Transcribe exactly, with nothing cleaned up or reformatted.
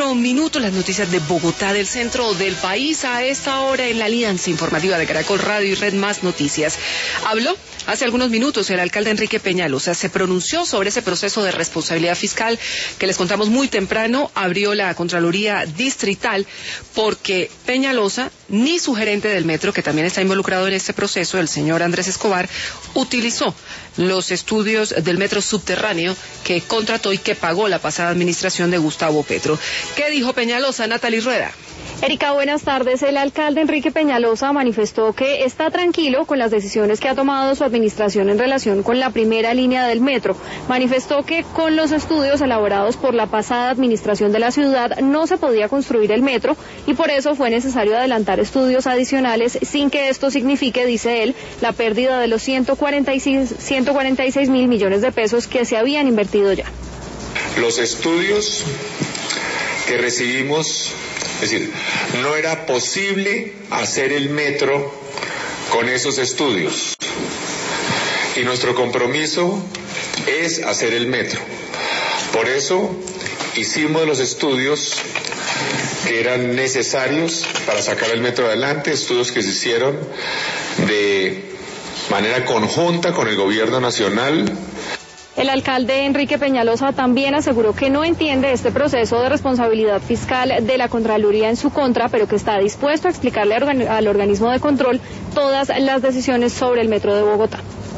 cuatro minutos, las noticias de Bogotá, del centro del país, a esta hora en la Alianza Informativa de Caracol Radio y Red Más Noticias. Habló hace algunos minutos el alcalde Enrique Peñalosa, se pronunció sobre ese proceso de responsabilidad fiscal que les contamos muy temprano, abrió la Contraloría Distrital, porque Peñalosa, ni su gerente del metro, que también está involucrado en este proceso, el señor Andrés Escobar, utilizó los estudios del metro subterráneo que contrató y que pagó la pasada administración de Gustavo Petro. ¿Qué dijo Peñalosa? Natalie Rueda. Erika, buenas tardes. El alcalde Enrique Peñalosa manifestó que está tranquilo con las decisiones que ha tomado su administración en relación con la primera línea del metro. Manifestó que con los estudios elaborados por la pasada administración de la ciudad no se podía construir el metro y por eso fue necesario adelantar estudios adicionales sin que esto signifique, dice él, la pérdida de los ciento cuarenta y seis mil millones de pesos que se habían invertido ya. Los estudios que recibimos, es decir, no era posible hacer el metro con esos estudios. Y nuestro compromiso es hacer el metro. Por eso hicimos los estudios que eran necesarios para sacar el metro adelante, estudios que se hicieron de manera conjunta con el gobierno nacional. El alcalde Enrique Peñalosa también aseguró que no entiende este proceso de responsabilidad fiscal de la Contraloría en su contra, pero que está dispuesto a explicarle al organismo de control todas las decisiones sobre el metro de Bogotá.